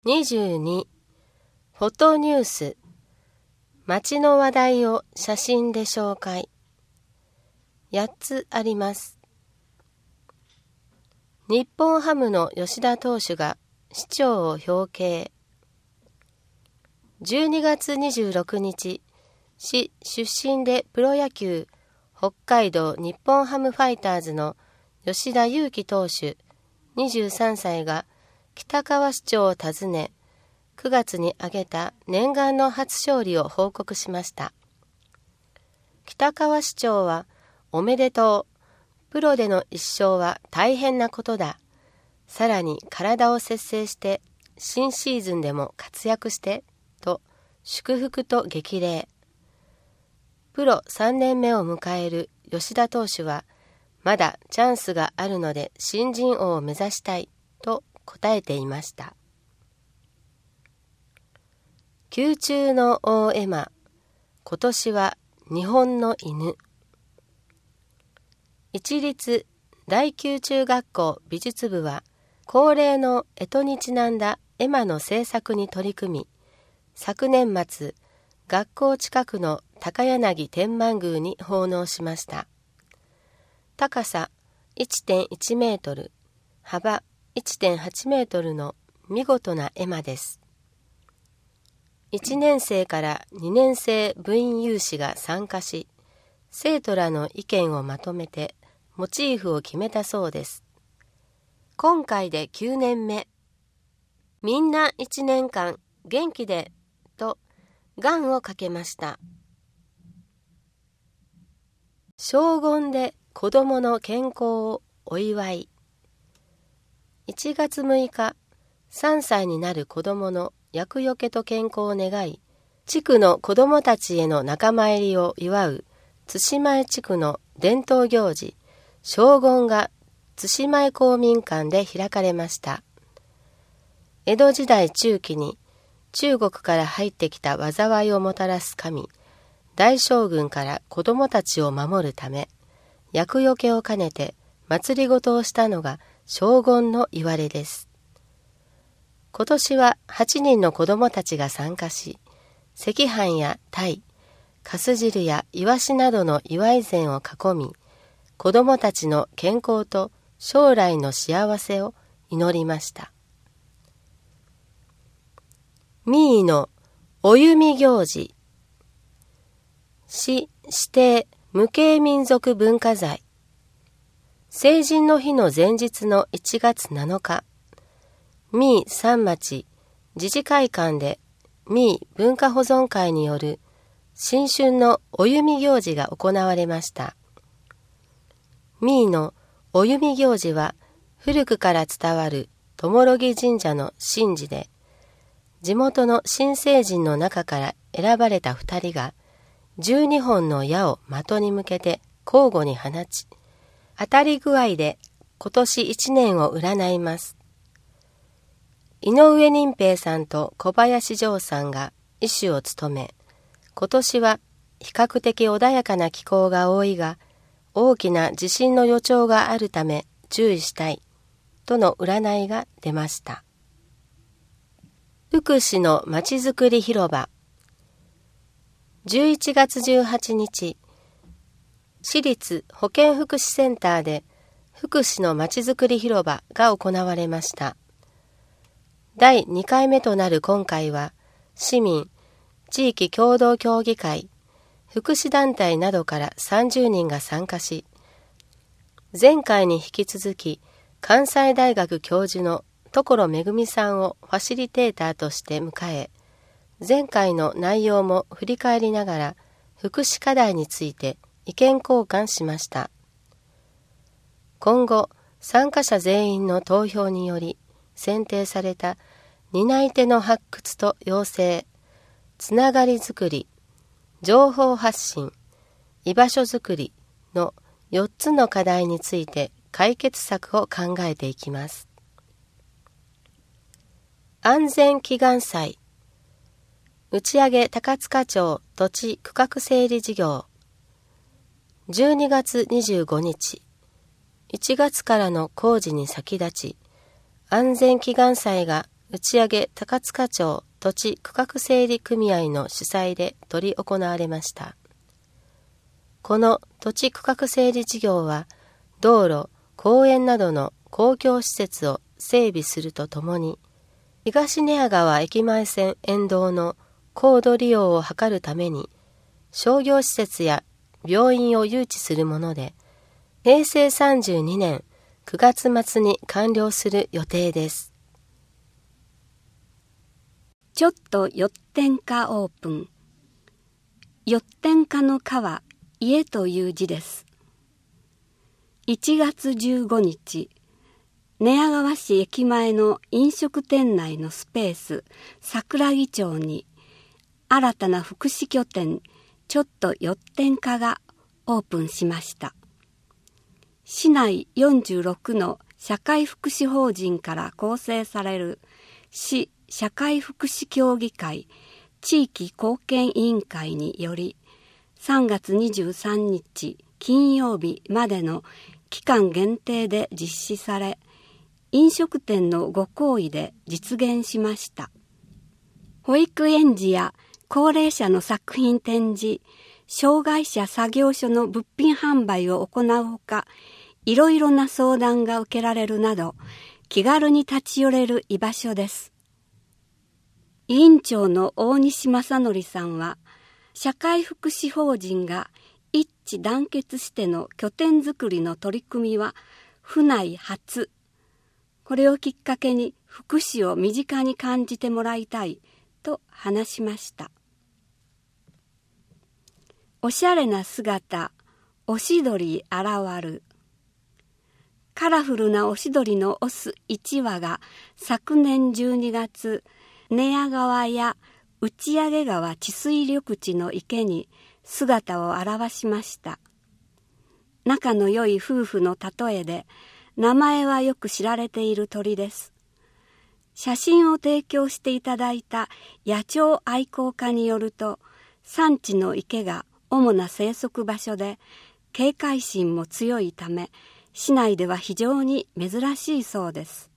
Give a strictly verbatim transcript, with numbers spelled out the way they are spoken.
にじゅうに. フォトニュース。街の話題を写真で紹介。やっつあります。日本ハムの吉田投手が市長を表敬。じゅうにがつにじゅうろくにち、市出身でプロ野球北海道日本ハムファイターズの吉田優希投手にじゅうさんさいが北川市長を訪ね、くがつに挙げた念願の初勝利を報告しました。北川市長は、おめでとう。プロでの一勝は大変なことだ。さらに体を節制して、新シーズンでも活躍して、と祝福と激励。プロさんねんめを迎える吉田投手は、まだチャンスがあるので新人王を目指したいと答えていました。宮中の大絵馬、今年は日本の犬。一律大宮中学校美術部は恒例の干支にちなんだ絵馬の制作に取り組み、昨年末、学校近くの高柳天満宮に奉納しました。高さ いってんいちメートル、幅 いってんはちメートルの見事な絵馬です。いちねんせいからにねんせい部員有志が参加し、生徒らの意見をまとめてモチーフを決めたそうです。今回できゅうねんめ。みんないちねんかん元気でと願をかけました。荘厳で子どもの健康をお祝い。いちがつむいか、さんさいになる子どもの厄除けと健康を願い、地区の子どもたちへの仲間入りを祝う津前地区の伝統行事、荘厳が津前公民館で開かれました。江戸時代中期に中国から入ってきた災いをもたらす神、大将軍から子どもたちを守るため、厄除けを兼ねて祭りごとをしたのが荘厳のいわれです。今年ははちにんの子どもたちが参加し、赤飯や鯛、かす汁やイワシなどの祝い膳を囲み、子どもたちの健康と将来の幸せを祈りました。三井のお弓行事。市指定無形民族文化財。成人の日の前日のいちがつなのか、三井三町自治会館で三井文化保存会による新春のお弓行事が行われました。三井のお弓行事は古くから伝わる友木神社の神事で、地元の新成人の中から選ばれたふたりがじゅうにほんの矢を的に向けて交互に放ち、当たり具合で今年いちねんを占います。井上任平さんと小林譲さんが医師を務め、今年は比較的穏やかな気候が多いが、大きな地震の予兆があるため注意したいとの占いが出ました。福祉のまちづくり広場。じゅういちがつじゅうはちにち、市立保健福祉センターで福祉のまちづくり広場が行われました。だいにかいめとなる今回は、市民、地域共同協議会、福祉団体などからさんじゅうにんが参加し、前回に引き続き関西大学教授の所めぐみさんをファシリテーターとして迎え、前回の内容も振り返りながら福祉課題について意見交換しました。今後、参加者全員の投票により選定された担い手の発掘と養成、つながりづくり、情報発信、居場所づくりのよっつの課題について解決策を考えていきます。安全祈願祭。打ち上げ高塚町土地区画整理事業。じゅうにがつにじゅうごにち、いちがつからの工事に先立ち、安全祈願祭が打上高塚町土地区画整理組合の主催で執り行われました。この土地区画整理事業は、道路、公園などの公共施設を整備するとともに、東寝屋川駅前線沿道の高度利用を図るために、商業施設や病院を誘致するもので、へいせいさんじゅうにねんくがつまつに完了する予定です。 ちょっとよってんかオープン。よってんかのかは家という字です。いちがつじゅうごにち、寝屋川市駅前の飲食店内のスペース桜木町に新たな福祉拠点ちょっとよってんかがオープンしました。市内よんじゅうろくの社会福祉法人から構成される市社会福祉協議会地域貢献委員会によりさんがつにじゅうさんにち金曜日までの期間限定で実施され、飲食店のご厚意で実現しました。保育園児や高齢者の作品展示、障害者作業所の物品販売を行うほか、いろいろな相談が受けられるなど、気軽に立ち寄れる居場所です。委員長の大西正則さんは、社会福祉法人が一致団結しての拠点づくりの取り組みは府内初。これをきっかけに福祉を身近に感じてもらいたいと話しました。おしゃれな姿、おしどり現る。カラフルなおしどりのオスいちわが昨年じゅうにがつ、寝屋川や打上川治水緑地の池に姿を現しました。仲の良い夫婦の例えで、名前はよく知られている鳥です。写真を提供していただいた野鳥愛好家によると、山地の池が主な生息場所で、警戒心も強いため、市内では非常に珍しいそうです。